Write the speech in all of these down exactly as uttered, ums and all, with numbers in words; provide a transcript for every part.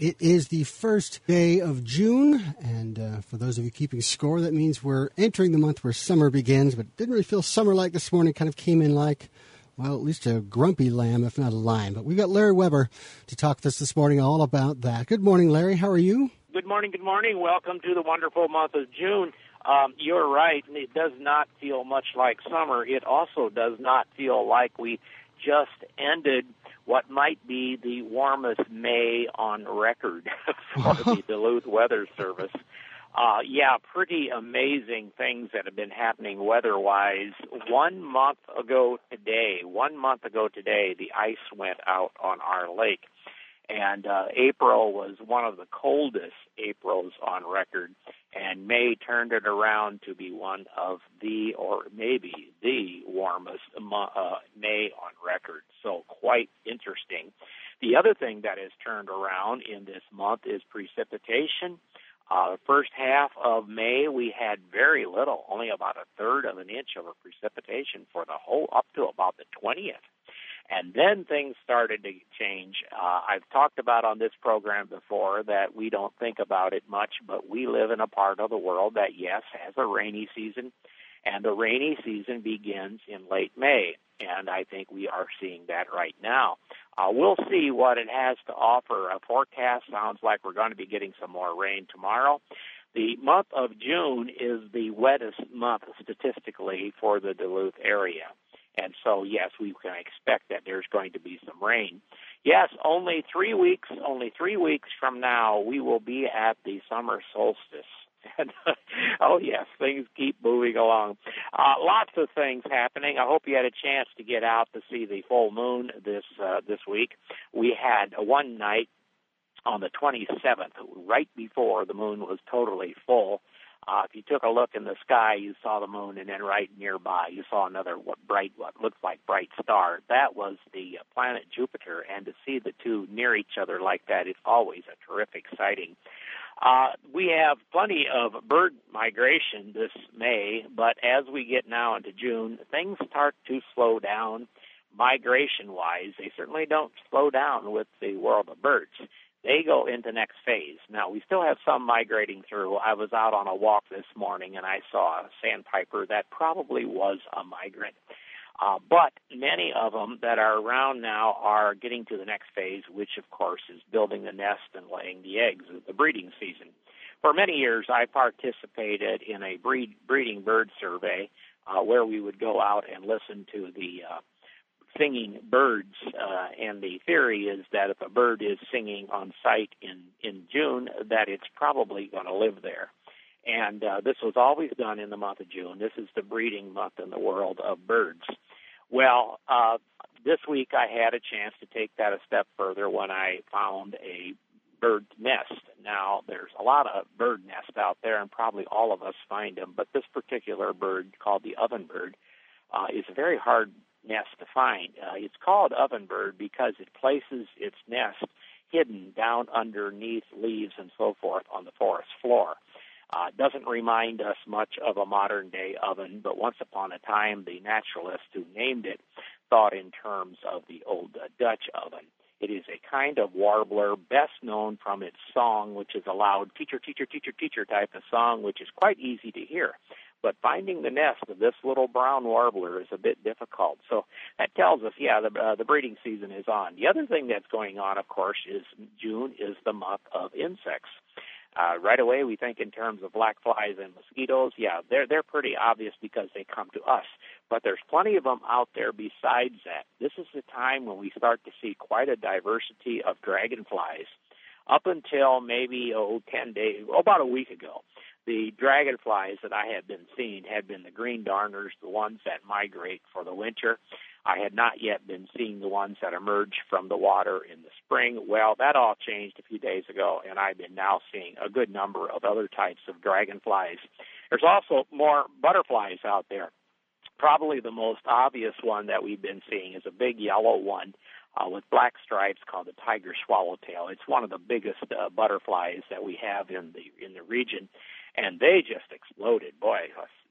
It is the first day of June, and uh, for those of you keeping score, that means we're entering the month where summer begins, but it didn't really feel summer-like this morning. Kind of came in like, well, at least a grumpy lamb, if not a lion. But we've got Larry Weber to talk to us this morning all about that. Good morning, Larry. How are you? Good morning, good morning. Welcome to the wonderful month of June. Um, you're right. It does not feel much like summer. It also does not feel like we just ended what might be the warmest May on record for the Duluth Weather Service. Uh, yeah, pretty amazing things that have been happening weather-wise. One month ago today, one month ago today, the ice went out on our lake. And uh, April was one of the coldest Aprils on record, and May turned it around to be one of the, or maybe the warmest uh, May on record. So quite interesting. The other thing that has turned around in this month is precipitation. Uh, the first half of May, we had very little, only about a third of an inch of a precipitation for the whole, up to about the twentieth. And then things started to change. Uh, I've talked about on this program before that we don't think about it much, but we live in a part of the world that, yes, has a rainy season, and the rainy season begins in late May, and I think we are seeing that right now. Uh, we'll see what it has to offer. A forecast sounds like we're going to be getting some more rain tomorrow. The month of June is the wettest month statistically for the Duluth area. And so, yes, we can expect that there's going to be some rain. Yes, only three weeks, only three weeks from now, we will be at the summer solstice. And, oh, yes, things keep moving along. Uh, lots of things happening. I hope you had a chance to get out to see the full moon this uh, this week. We had one night on the twenty-seventh, right before the moon was totally full. Uh, if you took a look in the sky, you saw the moon, and then right nearby, you saw another what bright, what looked like bright star. That was the uh, planet Jupiter, and to see the two near each other like that is always a terrific sighting. Uh, we have plenty of bird migration this May, but as we get now into June, things start to slow down migration-wise. They certainly don't slow down with the world of birds. They go into next phase. Now, we still have some migrating through. I was out on a walk this morning, and I saw a sandpiper that probably was a migrant. Uh, but many of them that are around now are getting to the next phase, which, of course, is building the nest and laying the eggs of the breeding season. For many years, I participated in a breed, breeding bird survey uh, where we would go out and listen to the uh, singing birds, uh, and the theory is that if a bird is singing on site in, in June, that it's probably going to live there. And uh, this was always done in the month of June. This is the breeding month in the world of birds. Well, uh, this week I had a chance to take that a step further when I found a bird nest. Now, there's a lot of bird nests out there, and probably all of us find them, but this particular bird, called the ovenbird, uh, is a very hard nest to find. Uh, it's called ovenbird because it places its nest hidden down underneath leaves and so forth on the forest floor. Uh, it doesn't remind us much of a modern-day oven, but once upon a time, the naturalist who named it thought in terms of the old uh, Dutch oven. It is a kind of warbler best known from its song, which is a loud teacher, teacher, teacher, teacher type of song, which is quite easy to hear. But finding the nest of this little brown warbler is a bit difficult. So that tells us, yeah, the, uh, the breeding season is on. The other thing that's going on, of course, is June is the month of insects. Uh, right away, we think in terms of black flies and mosquitoes. Yeah, they're they're pretty obvious because they come to us. But there's plenty of them out there besides that. This is the time when we start to see quite a diversity of dragonflies. Up until maybe, oh, ten days, oh, about a week ago, the dragonflies that I had been seeing had been the green darners, the ones that migrate for the winter. I had not yet been seeing the ones that emerge from the water in the spring. Well, that all changed a few days ago, and I've been now seeing a good number of other types of dragonflies. There's also more butterflies out there. Probably the most obvious one that we've been seeing is a big yellow one uh, with black stripes called the tiger swallowtail. It's one of the biggest uh, butterflies that we have in the in the region, and they just exploded. Boy,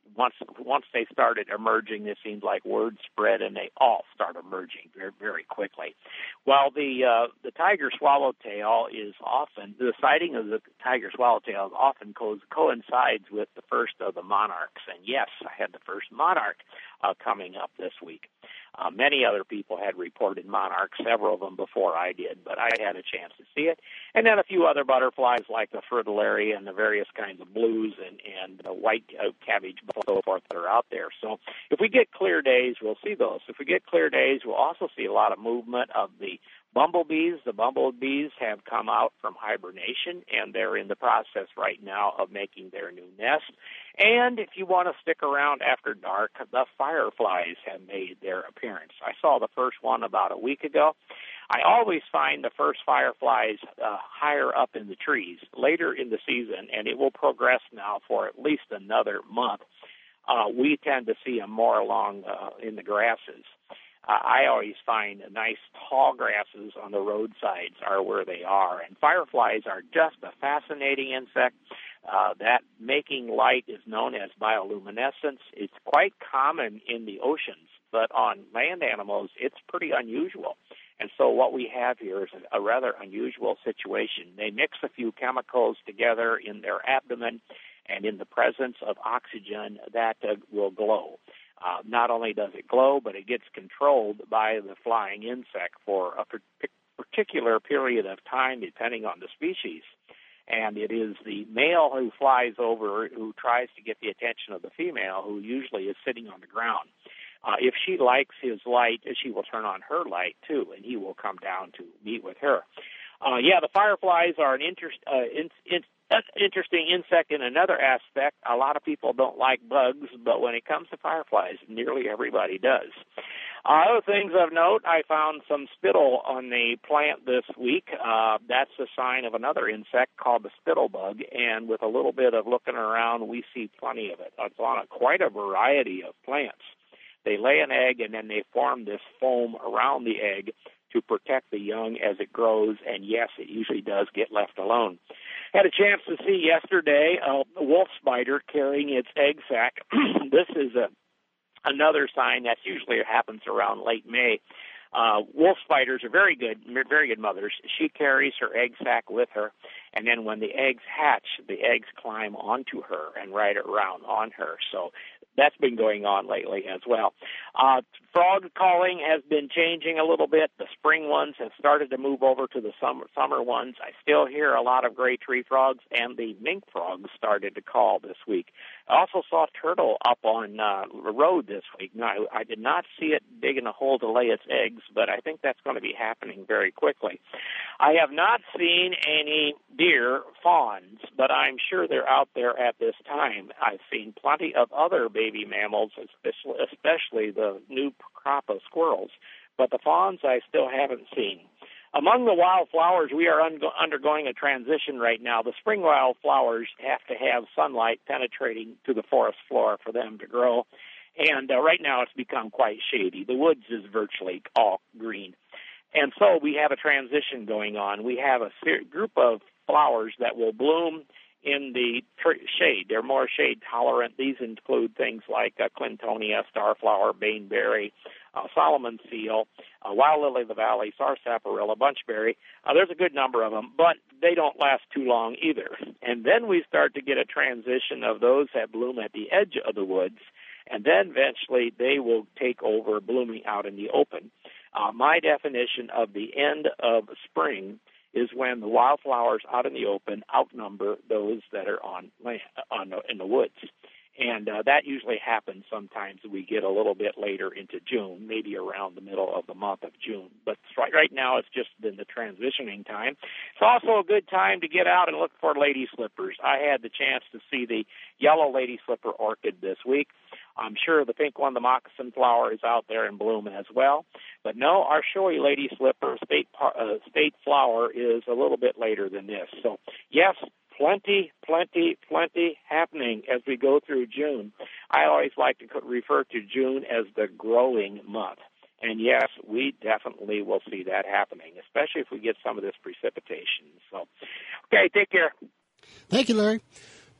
once once they started emerging, it seemed like word spread, and they all start emerging very, very quickly. Well, the uh, the tiger swallowtail is often, the sighting of the tiger swallowtail is often co- coincides with the first of the monarchs. And yes, I had the first monarch uh, coming up this week. Uh, many other people had reported monarchs, several of them before I did, but I had a chance to see it. And then a few other butterflies like the fritillaria and the various kinds of blues and, and the white uh, cabbage and so forth that are out there. So if we get clear days, we'll see those. If we get clear days, we'll also see a lot of movement of the bumblebees. The bumblebees have come out from hibernation, and they're in the process right now of making their new nest. And if you want to stick around after dark, the fireflies have made their appearance. I saw the first one about a week ago. I always find the first fireflies uh, higher up in the trees later in the season, and it will progress now for at least another month. Uh, we tend to see them more along uh, in the grasses. Uh, I always find nice tall grasses on the roadsides are where they are. And fireflies are just a fascinating insect. Uh, that making light is known as bioluminescence. It's quite common in the oceans, but on land animals, it's pretty unusual. And so what we have here is a, a rather unusual situation. They mix a few chemicals together in their abdomen, and in the presence of oxygen, that uh, will glow. Uh, not only does it glow, but it gets controlled by the flying insect for a particular period of time, depending on the species. And it is the male who flies over who tries to get the attention of the female, who usually is sitting on the ground. Uh, if she likes his light, she will turn on her light, too, and he will come down to meet with her. Uh, yeah, the fireflies are an interest, uh, in, in, interesting insect in another aspect. A lot of people don't like bugs, but when it comes to fireflies, nearly everybody does. Uh, other things of note, I found some spittle on the plant this week. Uh, that's a sign of another insect called the spittle bug, and with a little bit of looking around, we see plenty of it. It's on a, quite a variety of plants. They lay an egg, and then they form this foam around the egg to protect the young as it grows, and yes, it usually does get left alone. Had a chance to see yesterday a wolf spider carrying its egg sac. This is a another sign that usually happens around late May. Uh, wolf spiders are very good, very good mothers. She carries her egg sac with her, and then when the eggs hatch, the eggs climb onto her and ride around on her. So that's been going on lately as well. Uh, frog calling has been changing a little bit. The spring ones have started to move over to the summer summer ones. I still hear a lot of gray tree frogs, and the mink frogs started to call this week. I also saw turtle up on uh, the road this week. Now, I, I did not see it digging a hole to lay its eggs, but I think that's going to be happening very quickly. I have not seen any deer fawns, but I'm sure they're out there at this time. I've seen plenty of other baby mammals, especially, especially the new crop of squirrels, but the fawns I still haven't seen. Among the wildflowers, we are un- undergoing a transition right now. The spring wildflowers have to have sunlight penetrating to the forest floor for them to grow, and uh, right now it's become quite shady. The woods is virtually all green. And so we have a transition going on. We have a ser- group of flowers that will bloom in the tr- shade. They're more shade tolerant. These include things like uh, Clintonia, starflower, baneberry, uh, Solomon seal, uh, wild lily of the valley, sarsaparilla, bunchberry. Uh, there's a good number of them, but they don't last too long either. And then we start to get a transition of those that bloom at the edge of the woods, and then eventually they will take over blooming out in the open. Uh, my definition of the end of spring is when the wildflowers out in the open outnumber those that are on land, on the, in the woods. And uh, that usually happens sometimes. We get a little bit later into June, maybe around the middle of the month of June. But right, right now it's just been the transitioning time. It's also a good time to get out and look for lady slippers. I had the chance to see the yellow lady slipper orchid this week. I'm sure the pink one, the moccasin flower, is out there in bloom as well. But no, our showy lady slipper state uh, state flower is a little bit later than this. So, yes, plenty, plenty, plenty happening as we go through June. I always like to refer to June as the growing month. And, yes, we definitely will see that happening, especially if we get some of this precipitation. So, okay, take care. Thank you, Larry.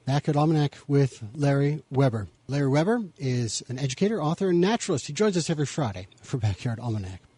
Backyard Almanac with Larry Weber. Larry Weber is an educator, author, and naturalist. He joins us every Friday for Backyard Almanac.